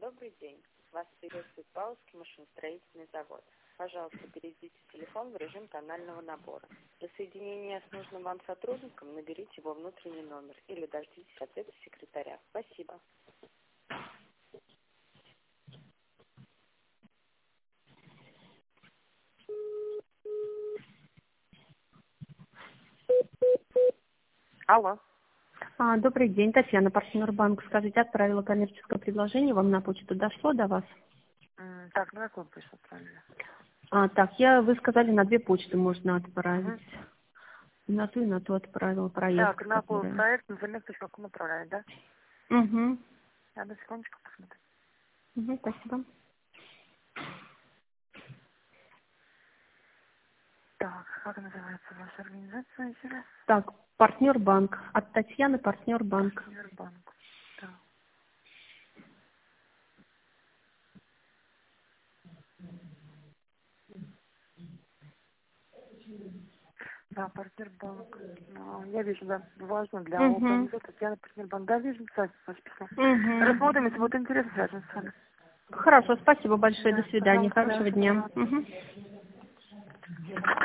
Добрый день. Вас приветствует Павловский машиностроительный завод. Пожалуйста, перейдите телефон в режим тонального набора. Для соединения с нужным вам сотрудником наберите его внутренний номер или дождитесь ответа секретаря. Спасибо. Алло. Добрый день, Татьяна, партнер банка. Скажите, отправила коммерческое предложение, вам на почту дошло до вас? Так, на какую почту отправили? Вы сказали, на 2 почты можно отправить. На ту и на ту отправила проект. Так, на какой проект, информация.ком направляет, да? Угу. Одну секундочку посмотрю. Угу, спасибо. Так, как называется ваша организация еще раз? Так, партнер банк. От Татьяны, партнер банк. Партнербанк. Так. Да, партнербанк. Я вижу, да, важно для Угу. организации Татьяна партнербанк. Да, вижу, кстати, ваше письмо. Угу. Рассмотрим, если будет интересно, свяжемся с вами. Хорошо, спасибо большое, Да, до свидания, пожалуйста, хорошего да, дня. пожалуйста. Угу.